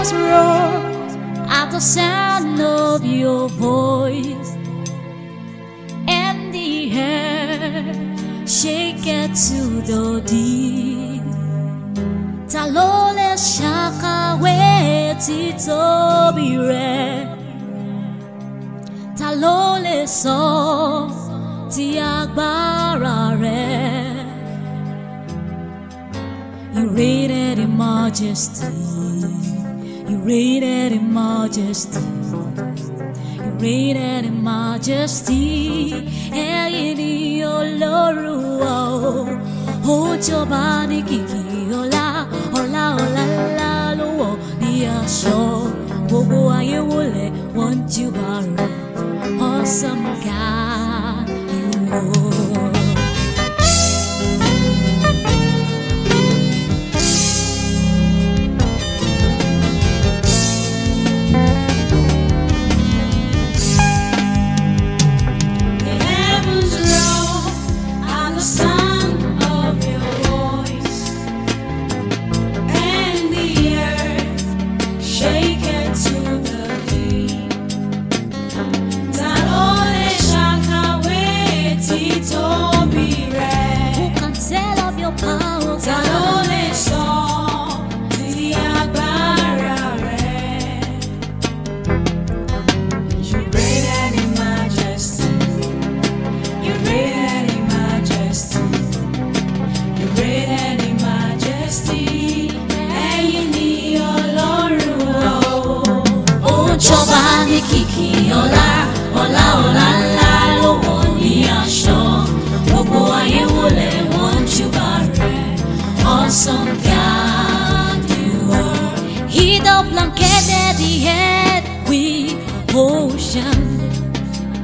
heavens roar at the sound of your voice, and the earth shake it to the deep. Ta ló lè ṣàkàwé títóbi rẹ̀? Ta ló lè sọ ti agbára rẹ̀? You reign in majesty, you reign in majesty, you reign in majesty. Ẹ̀yin ni Ọlọ́run wa o, ó jọba ní kìkì ọlá, ọlá ọlá ńlá ló wọ̀ ní aṣọ. Gbogbo ayé wọlé wọ́n júbà rẹ̀, awesome God you are. Jọba ní kìkì ọlá, ọlá ọlá ńlá ló wọ̀ ní aṣọ. Gbogbo ayé wọlé wọ́n júbà rẹ̀, awesome God you are. He that blanketed the earth with ocean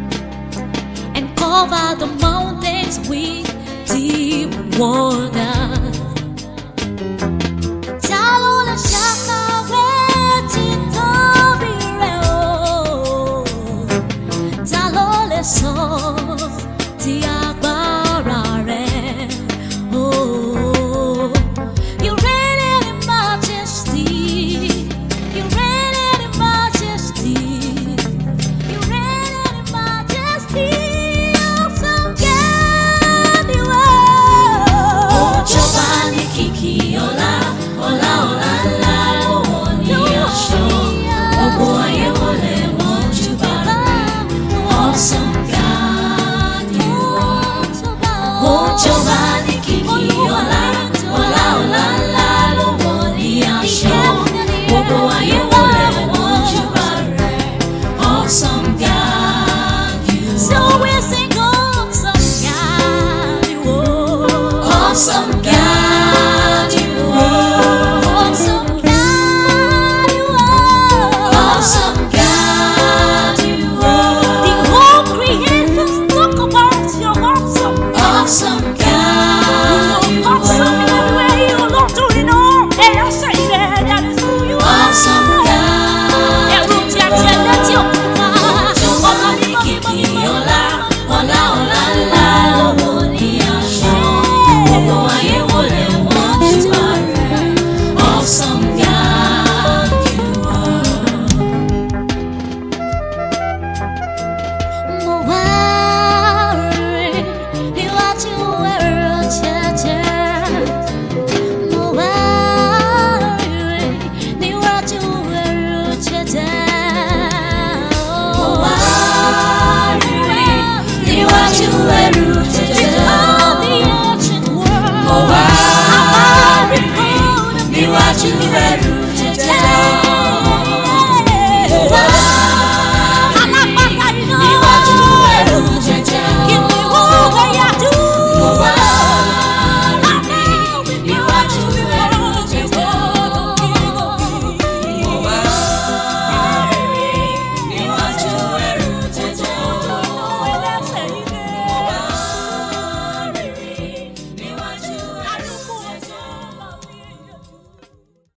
and covered the mountains with deep water.